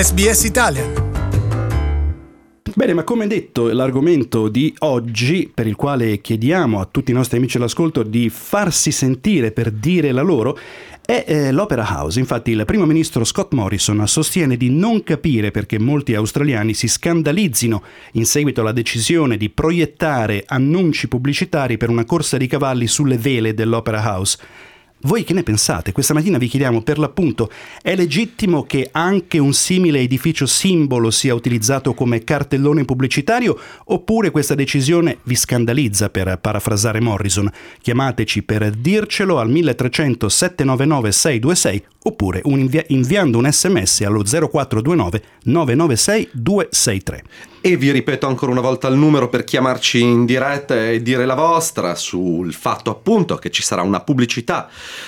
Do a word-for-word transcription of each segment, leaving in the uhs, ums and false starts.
S B S Italian. Bene, ma come detto, l'argomento di oggi, per il quale chiediamo a tutti i nostri amici all'ascolto di farsi sentire per dire la loro, è eh, l'Opera House. Infatti il primo ministro Scott Morrison sostiene di non capire perché molti australiani si scandalizzino in seguito alla decisione di proiettare annunci pubblicitari per una corsa di cavalli sulle vele dell'Opera House. Voi che ne pensate? Questa mattina vi chiediamo per l'appunto, è legittimo che anche un simile edificio simbolo sia utilizzato come cartellone pubblicitario oppure questa decisione vi scandalizza, per parafrasare Morrison? Chiamateci per dircelo al mille trecento sette nove nove sei due sei oppure un invia- inviando un sms allo zero quattro due nove nove nove sei due sei tre. E vi ripeto ancora una volta il numero per chiamarci in diretta e dire la vostra sul fatto appunto che ci sarà una pubblicità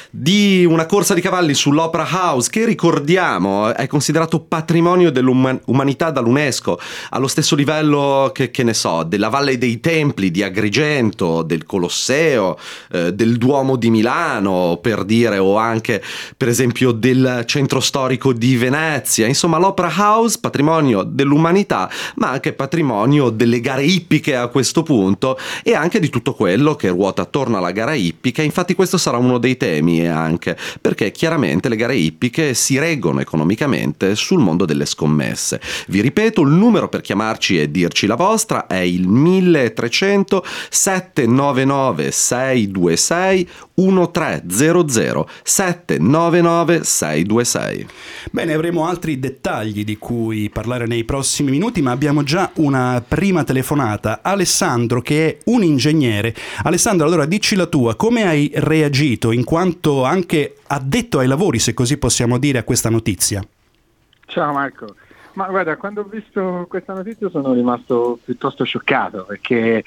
di una corsa di cavalli sull'Opera House, che ricordiamo è considerato patrimonio dell'umanità dall'UNESCO, allo stesso livello che, che ne so, della Valle dei Templi di Agrigento, del Colosseo, eh, del Duomo di Milano, per dire, o anche per esempio del centro storico di Venezia. Insomma, l'Opera House, patrimonio dell'umanità, ma anche patrimonio delle gare ippiche a questo punto e anche di tutto quello che ruota attorno alla gara ippica. Infatti questo sarà uno dei temi, anche perché chiaramente le gare ippiche si reggono economicamente sul mondo delle scommesse. Vi ripeto, il numero per chiamarci e dirci la vostra è il mille trecento sette nove nove sei due sei uno tre zero zero sette nove nove sei due sei. Bene, avremo altri dettagli di cui parlare nei prossimi minuti, ma abbiamo già una prima telefonata. Alessandro, che è un ingegnere. Alessandro, allora dici la tua, come hai reagito in quanto anche addetto ai lavori, se così possiamo dire, a questa notizia? Ciao Marco, ma guarda, quando ho visto questa notizia sono rimasto piuttosto scioccato, perché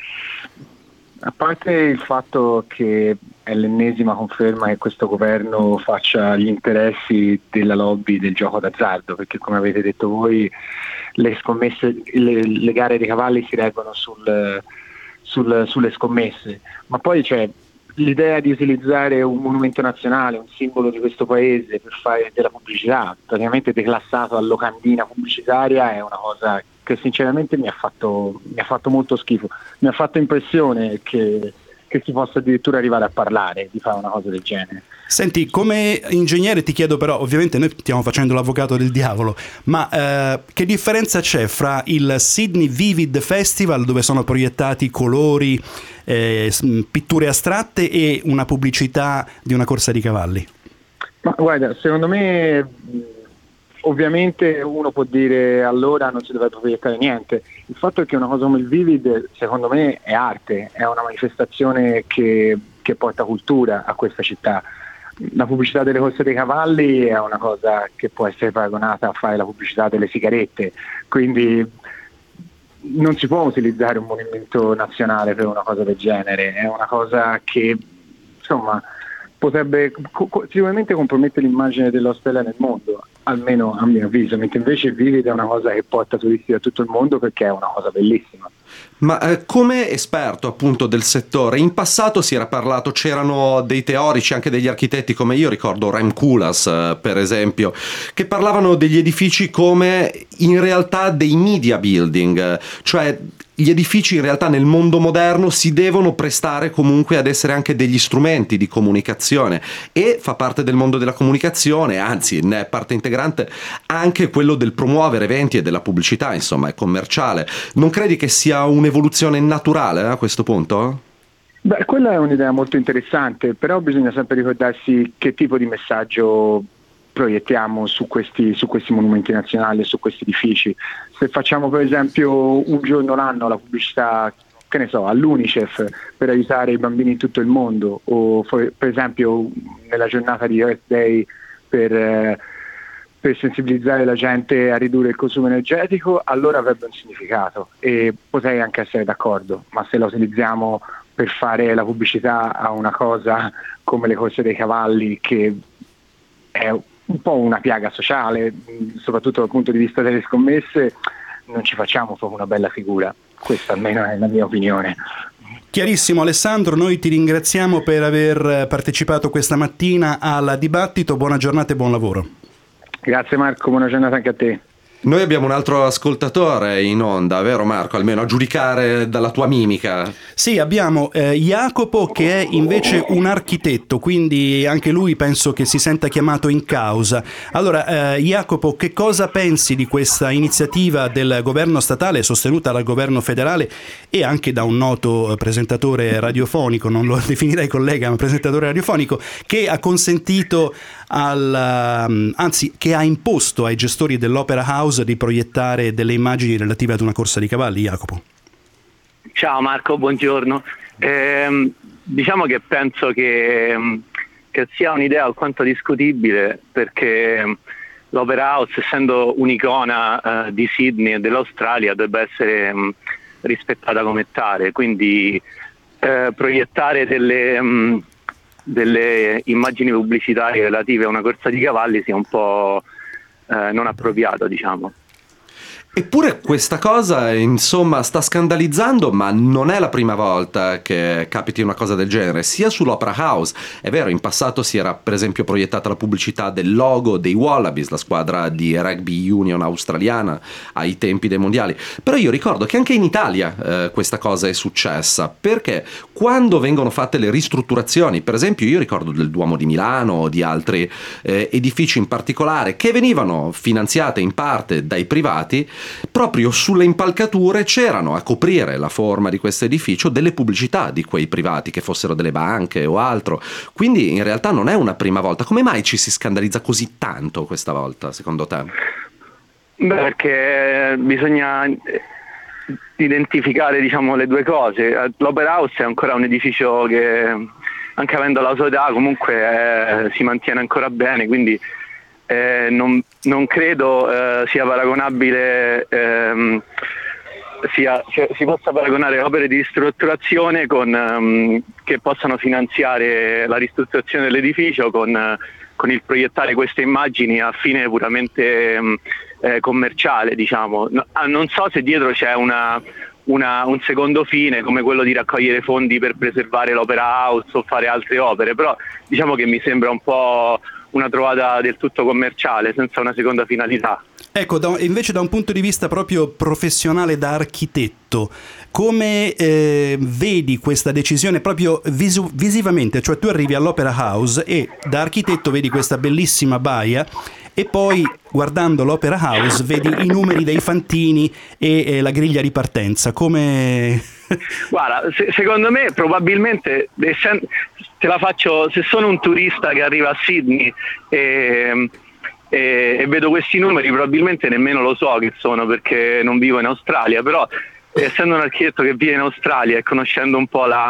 a parte il fatto che è l'ennesima conferma che questo governo faccia gli interessi della lobby del gioco d'azzardo, perché come avete detto voi le scommesse, le, le gare dei cavalli si reggono sul, sul, sulle scommesse, ma poi c'è l'idea di utilizzare un monumento nazionale, un simbolo di questo paese per fare della pubblicità, praticamente declassato a locandina pubblicitaria, è una cosa che sinceramente mi ha fatto mi ha fatto molto schifo. Mi ha fatto impressione che, che si possa addirittura arrivare a parlare di fare una cosa del genere. Senti, come ingegnere ti chiedo però, ovviamente noi stiamo facendo l'avvocato del diavolo, ma eh, che differenza c'è fra il Sydney Vivid Festival, dove sono proiettati colori, eh, pitture astratte, e una pubblicità di una corsa di cavalli? Ma guarda, secondo me ovviamente uno può dire allora non si dovrebbe proiettare niente. Il fatto è che una cosa come il Vivid secondo me è arte, è una manifestazione che, che porta cultura a questa città. La pubblicità delle corse dei cavalli è una cosa che può essere paragonata a fare la pubblicità delle sigarette, quindi non si può utilizzare un monumento nazionale per una cosa del genere. È una cosa che insomma potrebbe co- sicuramente compromettere l'immagine dell'Australia nel mondo, almeno a mio avviso, mentre invece il Vivid è una cosa che porta turisti da tutto il mondo perché è una cosa bellissima. Ma eh, come esperto appunto del settore, in passato si era parlato, c'erano dei teorici, anche degli architetti, come io ricordo Rem Koolhaas eh, per esempio, che parlavano degli edifici come in realtà dei media building, cioè gli edifici in realtà nel mondo moderno si devono prestare comunque ad essere anche degli strumenti di comunicazione, e fa parte del mondo della comunicazione, anzi ne è parte integrante anche quello del promuovere eventi e della pubblicità, insomma è commerciale. Non credi che sia un'evoluzione naturale a questo punto? Beh, quella è un'idea molto interessante, però bisogna sempre ricordarsi che tipo di messaggio proiettiamo su questi, su questi monumenti nazionali e su questi edifici. Se facciamo per esempio un giorno l'anno la pubblicità, che ne so, all'UNICEF per aiutare i bambini in tutto il mondo, o per esempio nella giornata di Earth Day per, eh, per sensibilizzare la gente a ridurre il consumo energetico, allora avrebbe un significato e potrei anche essere d'accordo, ma se la utilizziamo per fare la pubblicità a una cosa come le corse dei cavalli, che è un po' una piaga sociale, soprattutto dal punto di vista delle scommesse, non ci facciamo proprio una bella figura. Questa almeno è la mia opinione. Chiarissimo Alessandro, noi ti ringraziamo per aver partecipato questa mattina al dibattito, buona giornata e buon lavoro. Grazie Marco, buona giornata anche a te. Noi abbiamo un altro ascoltatore in onda, vero Marco? Almeno a giudicare dalla tua mimica. Sì, abbiamo eh, Jacopo che è invece un architetto, quindi anche lui penso che si senta chiamato in causa. Allora, eh, Jacopo, che cosa pensi di questa iniziativa del governo statale sostenuta dal governo federale e anche da un noto presentatore radiofonico, non lo definirei collega, ma presentatore radiofonico, che ha consentito al, anzi che ha imposto ai gestori dell'Opera House di proiettare delle immagini relative ad una corsa di cavalli? Jacopo. Ciao Marco, buongiorno. Eh, diciamo che penso che, che sia un'idea alquanto discutibile, perché l'Opera House, essendo un'icona eh, di Sydney e dell'Australia, dovrebbe essere mh, rispettata come tale, quindi eh, proiettare delle, mh, delle immagini pubblicitarie relative a una corsa di cavalli sia un po' Eh, non appropriato, diciamo. Eppure questa cosa, insomma, sta scandalizzando, ma non è la prima volta che capiti una cosa del genere, sia sull'Opera House. È vero, in passato si era per esempio proiettata la pubblicità del logo dei Wallabies, la squadra di rugby union australiana, ai tempi dei mondiali. Però io ricordo che anche in Italia eh, questa cosa è successa, perché quando vengono fatte le ristrutturazioni, per esempio io ricordo del Duomo di Milano o di altri eh, edifici in particolare, che venivano finanziate in parte dai privati, proprio sulle impalcature c'erano, a coprire la forma di questo edificio, delle pubblicità di quei privati, che fossero delle banche o altro. Quindi in realtà non è una prima volta. Come mai ci si scandalizza così tanto questa volta, secondo te? Beh, perché bisogna identificare, diciamo, le due cose. L'Opera House è ancora un edificio che, anche avendo la sua età, comunque eh, si mantiene ancora bene, quindi Eh, non, non credo eh, sia paragonabile, ehm, sia, sia, si possa paragonare opere di ristrutturazione con, ehm, che possano finanziare la ristrutturazione dell'edificio con, con il proiettare queste immagini a fine puramente ehm, eh, commerciale, diciamo. No, non so se dietro c'è una, una, un secondo fine, come quello di raccogliere fondi per preservare l'Opera House o fare altre opere, però diciamo che mi sembra un po' una trovata del tutto commerciale, senza una seconda finalità. Ecco, da, invece da un punto di vista proprio professionale, da architetto, come eh, vedi questa decisione proprio visu- visivamente? Cioè tu arrivi all'Opera House e da architetto vedi questa bellissima baia e poi guardando l'Opera House vedi i numeri dei fantini e, e la griglia di partenza. Come... Guarda, se, secondo me probabilmente, te la faccio, se sono un turista che arriva a Sydney e, e, e vedo questi numeri, probabilmente nemmeno lo so che sono, perché non vivo in Australia, però essendo un architetto che vive in Australia e conoscendo un po' la,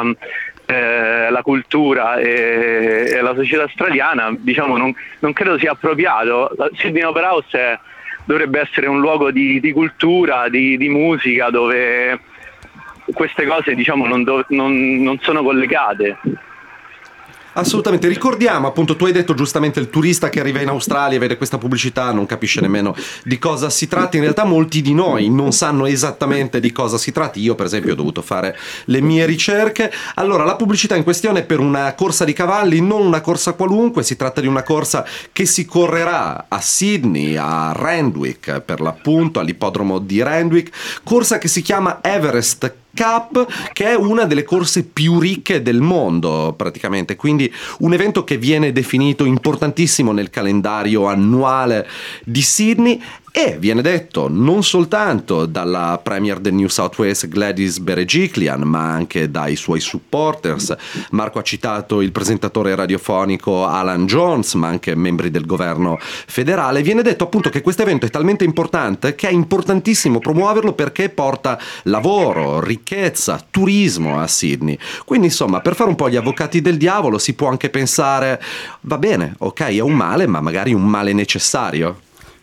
eh, la cultura e, e la società australiana, diciamo non, non credo sia appropriato. Sydney Opera House è, dovrebbe essere un luogo di, di cultura, di, di musica, dove queste cose, diciamo, non, do, non, non sono collegate. Assolutamente, ricordiamo appunto, tu hai detto giustamente il turista che arriva in Australia e vede questa pubblicità non capisce nemmeno di cosa si tratta. In realtà molti di noi non sanno esattamente di cosa si tratti. Io per esempio ho dovuto fare le mie ricerche. Allora, la pubblicità in questione è per una corsa di cavalli, non una corsa qualunque, si tratta di una corsa che si correrà a Sydney, a Randwick per l'appunto, all'ippodromo di Randwick, corsa che si chiama Everest Cup, che è una delle corse più ricche del mondo praticamente, quindi un evento che viene definito importantissimo nel calendario annuale di Sydney. E viene detto non soltanto dalla premier del New South Wales Gladys Berejiklian, ma anche dai suoi supporters. Marco ha citato il presentatore radiofonico Alan Jones, ma anche membri del governo federale. Viene detto appunto che questo evento è talmente importante che è importantissimo promuoverlo, perché porta lavoro, ricchezza, turismo a Sydney. Quindi insomma, per fare un po' gli avvocati del diavolo, si può anche pensare, va bene, ok, è un male, ma magari un male necessario.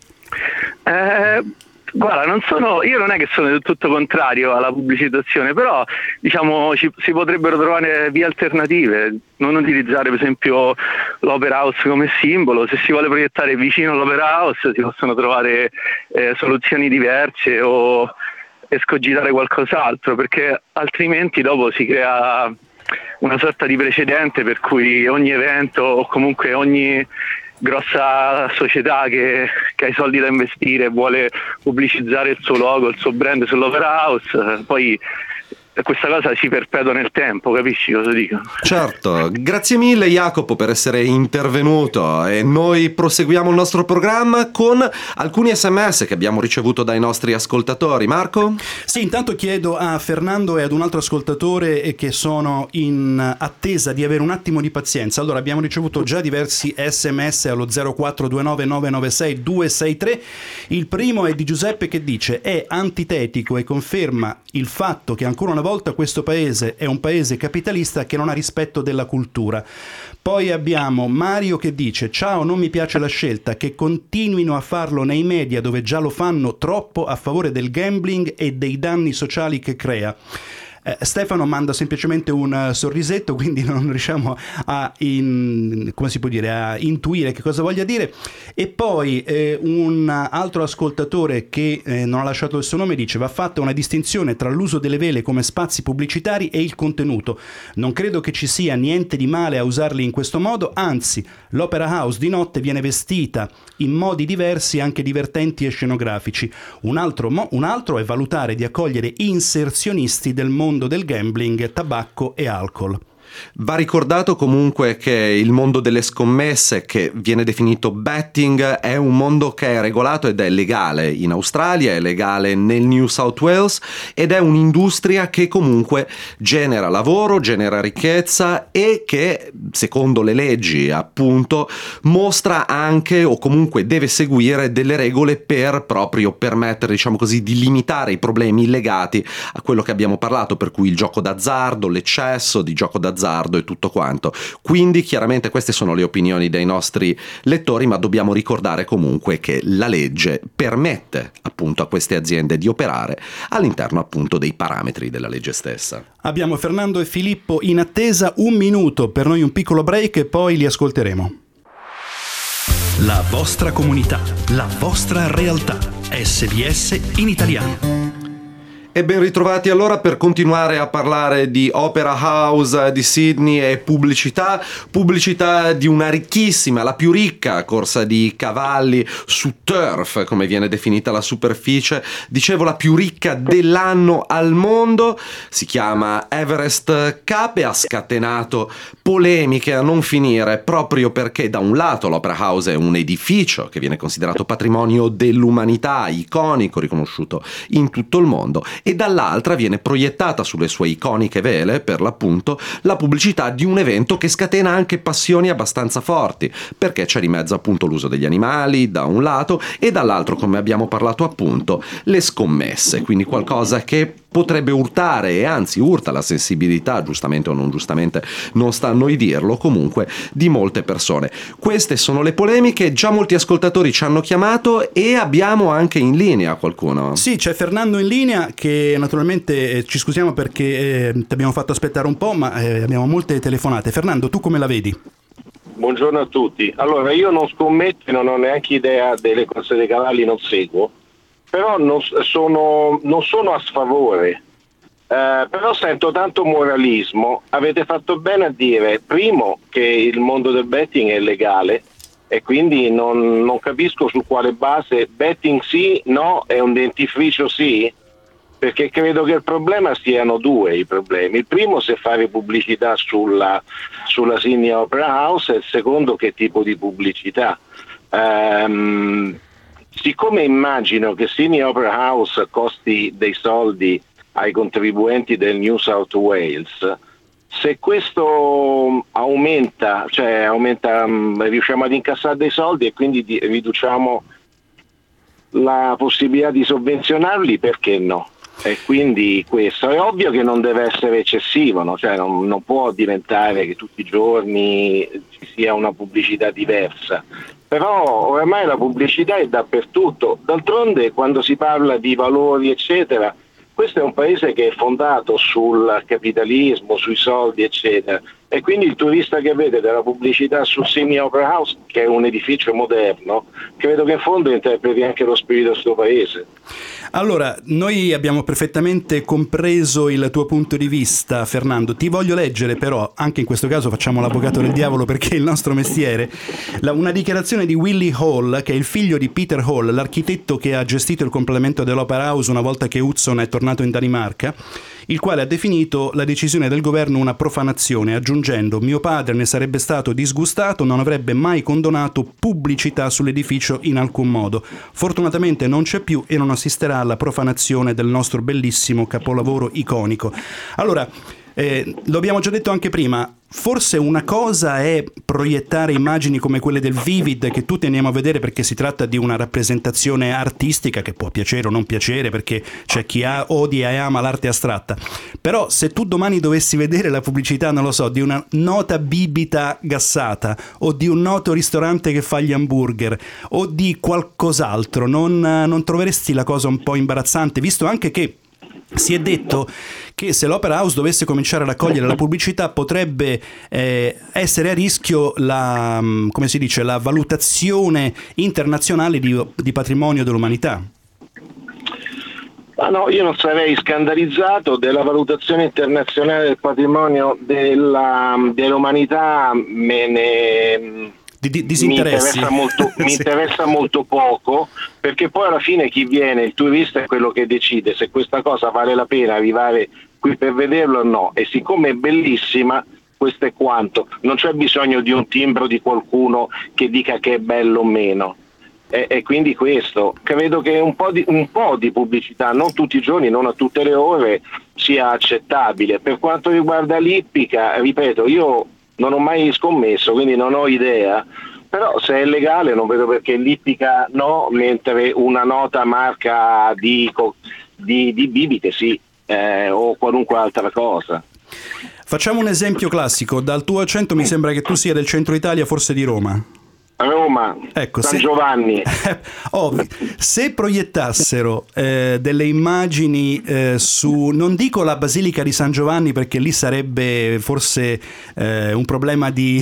Eh, guarda, non sono, io non è che sono del tutto contrario alla pubblicizzazione, però diciamo ci, si potrebbero trovare vie alternative, non utilizzare per esempio l'Opera House come simbolo. Se si vuole proiettare vicino all'Opera House si possono trovare eh, soluzioni diverse o escogitare qualcos'altro, perché altrimenti dopo si crea una sorta di precedente per cui ogni evento o comunque ogni grossa società che, che ha i soldi da investire, vuole pubblicizzare il suo logo, il suo brand sull'Opera House, poi questa cosa si perpetua nel tempo, capisci cosa dico? Certo, grazie mille Jacopo per essere intervenuto, e noi proseguiamo il nostro programma con alcuni sms che abbiamo ricevuto dai nostri ascoltatori. Marco? Sì, intanto chiedo a Fernando e ad un altro ascoltatore che sono in attesa di avere un attimo di pazienza. Allora, abbiamo ricevuto già diversi sms allo zero quattro due nove nove nove sei due sei tre. Il primo è di Giuseppe che dice: è antitetico e conferma il fatto che ancora una volta questo paese è un paese capitalista che non ha rispetto della cultura. Poi abbiamo Mario che dice: ciao, non mi piace la scelta che continuino a farlo nei media dove già lo fanno troppo a favore del gambling e dei danni sociali che crea. Eh, Stefano manda semplicemente un uh, sorrisetto, quindi non riusciamo a, in, come si può dire, a intuire che cosa voglia dire. E poi eh, un altro ascoltatore che eh, non ha lasciato il suo nome dice: va fatta una distinzione tra l'uso delle vele come spazi pubblicitari e il contenuto. Non credo che ci sia niente di male a usarli in questo modo, anzi l'Opera House di notte viene vestita in modi diversi, anche divertenti e scenografici. Un altro, mo- un altro è valutare di accogliere inserzionisti del mondo del gambling, tabacco e alcol. Va ricordato comunque che il mondo delle scommesse, che viene definito betting, è un mondo che è regolato ed è legale in Australia, è legale nel New South Wales, ed è un'industria che comunque genera lavoro, genera ricchezza e che, secondo le leggi appunto, mostra anche, o comunque deve seguire, delle regole per proprio permettere, diciamo così, di limitare i problemi legati a quello che abbiamo parlato, per cui il gioco d'azzardo, l'eccesso di gioco d'azzardo e tutto quanto. Quindi chiaramente queste sono le opinioni dei nostri lettori, ma dobbiamo ricordare comunque che la legge permette appunto a queste aziende di operare all'interno appunto dei parametri della legge stessa. Abbiamo Fernando e Filippo in attesa, un minuto per noi, un piccolo break e poi li ascolteremo. La vostra comunità, la vostra realtà. S B S in italiano. E ben ritrovati allora per continuare a parlare di Opera House di Sydney e pubblicità, pubblicità di una ricchissima, la più ricca corsa di cavalli su turf, come viene definita la superficie, dicevo la più ricca dell'anno al mondo, si chiama Everest Cup e ha scatenato polemiche a non finire, proprio perché da un lato l'Opera House è un edificio che viene considerato patrimonio dell'umanità, iconico, riconosciuto in tutto il mondo, e dall'altra viene proiettata sulle sue iconiche vele, per l'appunto, la pubblicità di un evento che scatena anche passioni abbastanza forti, perché c'è di mezzo appunto l'uso degli animali da un lato e dall'altro, come abbiamo parlato appunto, le scommesse, quindi qualcosa che potrebbe urtare, e anzi urta la sensibilità, giustamente o non giustamente, non sta a noi dirlo, comunque, di molte persone. Queste sono le polemiche, già molti ascoltatori ci hanno chiamato e abbiamo anche in linea qualcuno. Sì, c'è Fernando in linea che naturalmente eh, ci scusiamo perché eh, ti abbiamo fatto aspettare un po', ma eh, abbiamo molte telefonate. Fernando, tu come la vedi? Buongiorno a tutti. Allora, io non scommetto, non ho neanche idea delle corse dei cavalli, non seguo, però non sono, non sono a sfavore, eh, però sento tanto moralismo. Avete fatto bene a dire, primo, che il mondo del betting è legale e quindi non, non capisco su quale base betting sì, no, è un dentifricio sì, perché credo che il problema siano due i problemi. Il primo, se fare pubblicità sulla, sulla Sydney Opera House, e il secondo, che tipo di pubblicità. Um, siccome immagino che Sydney Opera House costi dei soldi ai contribuenti del New South Wales, se questo aumenta, cioè aumenta, riusciamo ad incassare dei soldi e quindi di, riduciamo la possibilità di sovvenzionarli, perché no? E quindi questo è ovvio che non deve essere eccessivo, no? Cioè non, non può diventare che tutti i giorni ci sia una pubblicità diversa, però oramai la pubblicità è dappertutto. D'altronde, quando si parla di valori eccetera, questo è un paese che è fondato sul capitalismo, sui soldi eccetera, e quindi il turista che vede della pubblicità sul Sydney Opera House, che è un edificio moderno, credo che in fondo interpreti anche lo spirito del suo paese. Allora, noi abbiamo perfettamente compreso il tuo punto di vista, Fernando. Ti voglio leggere però, anche in questo caso facciamo l'avvocato del diavolo perché è il nostro mestiere, la, una dichiarazione di Willie Hall, che è il figlio di Peter Hall, l'architetto che ha gestito il complemento dell'Opera House una volta che Hudson è tornato in Danimarca, il quale ha definito la decisione del governo una profanazione, aggiungendo: mio padre ne sarebbe stato disgustato, non avrebbe mai condonato pubblicità sull'edificio in alcun modo. Fortunatamente non c'è più e non assisterà alla profanazione del nostro bellissimo capolavoro iconico. Allora, eh, lo abbiamo già detto anche prima, forse una cosa è proiettare immagini come quelle del Vivid che tutti andiamo a vedere perché si tratta di una rappresentazione artistica che può piacere o non piacere, perché c'è chi ha, odia e ama l'arte astratta. Però se tu domani dovessi vedere la pubblicità, non lo so, di una nota bibita gassata o di un noto ristorante che fa gli hamburger o di qualcos'altro, non, non troveresti la cosa un po' imbarazzante, visto anche che si è detto che se l'Opera House dovesse cominciare a raccogliere la pubblicità potrebbe eh, essere a rischio la, come si dice, la valutazione internazionale di, di patrimonio dell'umanità. Ah no, io non sarei scandalizzato della valutazione internazionale del patrimonio della, dell'umanità, me ne... Di, di, mi interessa molto, mi sì. interessa molto poco, perché poi alla fine chi viene, il turista, è quello che decide se questa cosa vale la pena arrivare qui per vederlo o no, e siccome è bellissima, questo è quanto, non c'è bisogno di un timbro di qualcuno che dica che è bello o meno, e, e quindi questo credo che un po' di, un po' di pubblicità, non tutti i giorni, non a tutte le ore, sia accettabile. Per quanto riguarda l'ippica, ripeto, io non ho mai scommesso, quindi non ho idea, però se è legale non vedo perché l'ippica no, mentre una nota marca di, di, di bibite sì, eh, o qualunque altra cosa. Facciamo un esempio classico, dal tuo accento mi sembra che tu sia del centro Italia, forse di Roma. Roma, ecco, San se, Giovanni. oh, se proiettassero eh, delle immagini eh, su, non dico la Basilica di San Giovanni perché lì sarebbe forse eh, un problema di,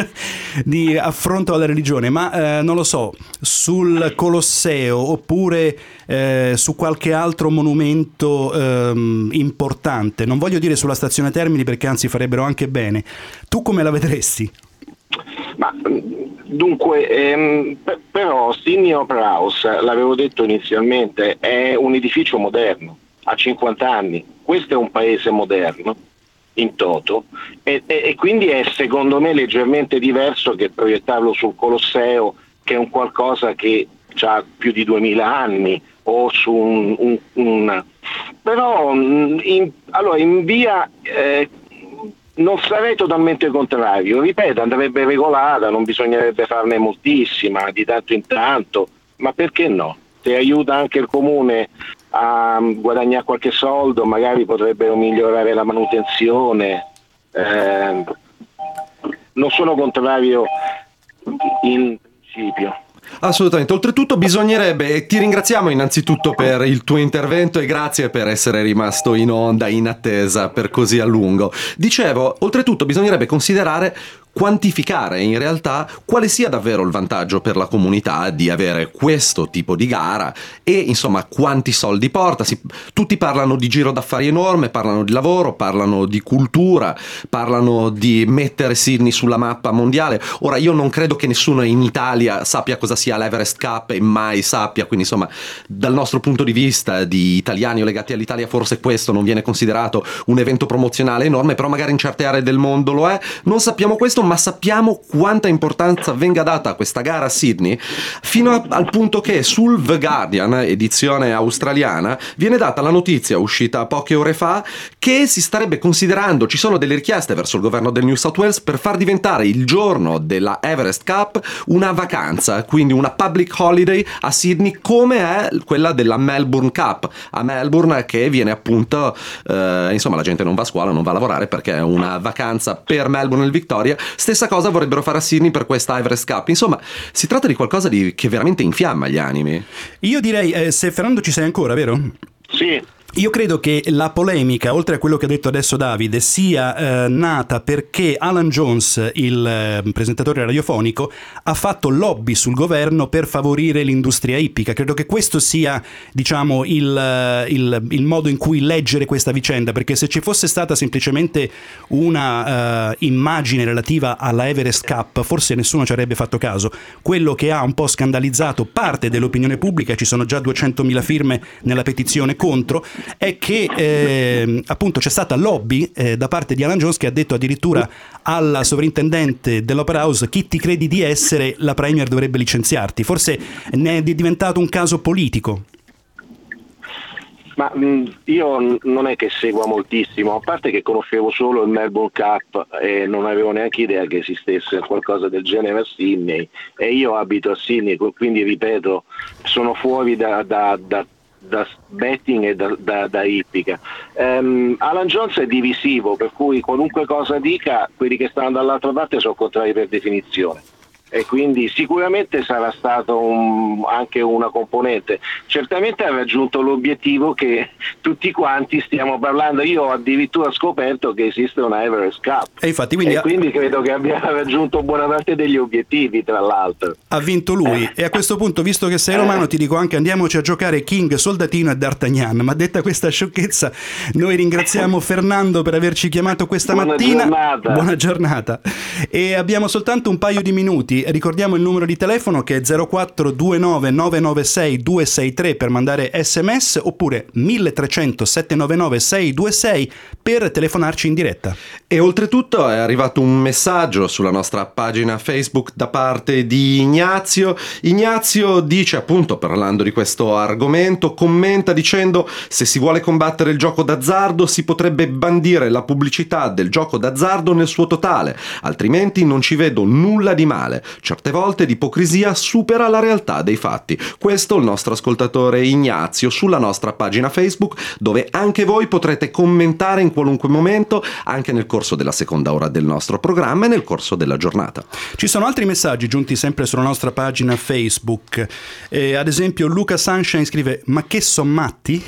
di affronto alla religione, ma eh, non lo so, sul Colosseo oppure eh, su qualche altro monumento eh, importante, non voglio dire sulla stazione Termini perché anzi farebbero anche bene, tu come la vedresti? Ma dunque, ehm, p- però Sydney Opera House, l'avevo detto inizialmente, è un edificio moderno, ha cinquanta anni, questo è un paese moderno in toto e, e, e quindi è secondo me leggermente diverso che proiettarlo sul Colosseo, che è un qualcosa che ha più di duemila anni, o su un... un, un però in, allora in via... Eh, non sarei totalmente contrario, ripeto, andrebbe regolata, non bisognerebbe farne moltissima di tanto in tanto, ma perché no? Se aiuta anche il comune a guadagnare qualche soldo, magari potrebbero migliorare la manutenzione. Eh, non sono contrario in principio. Assolutamente, oltretutto bisognerebbe, e ti ringraziamo innanzitutto per il tuo intervento e grazie per essere rimasto in onda in attesa per così a lungo. Dicevo, oltretutto bisognerebbe considerare, quantificare in realtà quale sia davvero il vantaggio per la comunità di avere questo tipo di gara e insomma quanti soldi porta. Si, tutti parlano di giro d'affari enorme, parlano di lavoro, parlano di cultura, parlano di mettere Sydney sulla mappa mondiale. Ora io non credo che nessuno in Italia sappia cosa sia l'Everest Cup e mai sappia, quindi insomma dal nostro punto di vista di italiani o legati all'Italia forse questo non viene considerato un evento promozionale enorme, però magari in certe aree del mondo lo è. Non sappiamo questo, ma sappiamo quanta importanza venga data a questa gara a Sydney, fino a, al punto che sul The Guardian, edizione australiana, viene data la notizia uscita poche ore fa che si starebbe considerando, ci sono delle richieste verso il governo del New South Wales per far diventare il giorno della Everest Cup una vacanza, quindi una public holiday a Sydney come è quella della Melbourne Cup a Melbourne, che viene appunto eh, insomma la gente non va a scuola, non va a lavorare perché è una vacanza per Melbourne e il Victoria. Stessa cosa vorrebbero fare a Sydney per questa Everest Cup. Insomma, si tratta di qualcosa di, che veramente infiamma gli animi. Io direi, eh, se Fernando ci sei ancora, vero? Sì. Io credo che la polemica, oltre a quello che ha detto adesso Davide, sia eh, nata perché Alan Jones, il eh, presentatore radiofonico, ha fatto lobby sul governo per favorire l'industria ippica. Credo che questo sia, diciamo, il, il, il modo in cui leggere questa vicenda, perché se ci fosse stata semplicemente una uh, immagine relativa alla Everest Cup, forse nessuno ci avrebbe fatto caso. Quello che ha un po' scandalizzato parte dell'opinione pubblica, ci sono già duecentomila firme nella petizione contro, è che eh, appunto c'è stata lobby eh, da parte di Alan Jones, che ha detto addirittura alla sovrintendente dell'Opera House: chi ti credi di essere, la Premier dovrebbe licenziarti. Forse ne è diventato un caso politico. Ma mh, io non è che segua moltissimo, a parte che conoscevo solo il Melbourne Cup e non avevo neanche idea che esistesse qualcosa del genere a Sydney, e io abito a Sydney, quindi ripeto, sono fuori da, da, da, da betting e da, da, da ippica. Um, Alan Jones è divisivo, per cui qualunque cosa dica, quelli che stanno dall'altra parte sono contrari per definizione. E quindi sicuramente sarà stato un, anche una componente. Certamente ha raggiunto l'obiettivo che tutti quanti stiamo parlando. Io ho addirittura scoperto che esiste una Everest Cup e, infatti, quindi, e quindi credo che abbia raggiunto buona parte degli obiettivi, tra l'altro. Ha vinto lui eh. E a questo punto, visto che sei romano, eh. ti dico anche andiamoci a giocare King, Soldatino e D'Artagnan. Ma detta questa sciocchezza, noi ringraziamo Fernando per averci chiamato questa Buona mattina. Giornata. Buona giornata. E abbiamo soltanto un paio di minuti. Ricordiamo il numero di telefono, che è zero quattro due nove nove nove sei due sei tre per mandare sms, oppure mille trecento sette nove nove sei due sei per telefonarci in diretta. E oltretutto è arrivato un messaggio sulla nostra pagina Facebook da parte di Ignazio. Ignazio dice, appunto parlando di questo argomento, commenta dicendo: se si vuole combattere il gioco d'azzardo si potrebbe bandire la pubblicità del gioco d'azzardo nel suo totale, altrimenti non ci vedo nulla di male. Certe volte l'ipocrisia supera la realtà dei fatti. Questo il nostro ascoltatore Ignazio sulla nostra pagina Facebook, dove anche voi potrete commentare in qualunque momento, anche nel corso della seconda ora del nostro programma e nel corso della giornata. Ci sono altri messaggi giunti sempre sulla nostra pagina Facebook. Eh, ad esempio Luca Sunshine scrive: ma che son matti?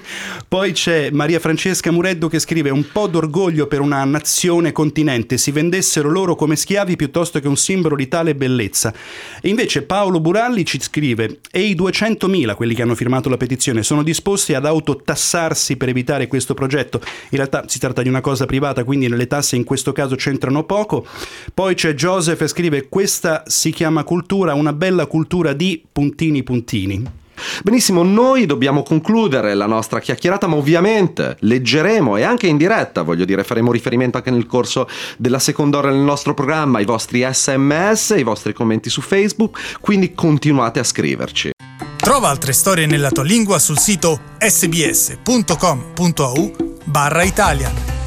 Poi c'è Maria Francesca Mureddo che scrive: un po' d'orgoglio per una nazione continente, si vendessero loro come schiavi piuttosto che un simbolo di tale bellezza. E invece Paolo Buralli ci scrive: e i duecentomila, quelli che hanno firmato la petizione, sono disposti ad autotassarsi per evitare questo progetto? In realtà si tratta di una cosa privata, quindi le tasse in questo caso c'entrano poco. Poi c'è Joseph che scrive: questa si chiama cultura, una bella cultura di puntini puntini. Benissimo, noi dobbiamo concludere la nostra chiacchierata, ma ovviamente leggeremo, e anche in diretta, voglio dire, faremo riferimento anche nel corso della seconda ora del nostro programma ai vostri sms, ai vostri commenti su Facebook, quindi continuate a scriverci. Trova altre storie nella tua lingua sul sito sbs punto com punto a u barra Italian.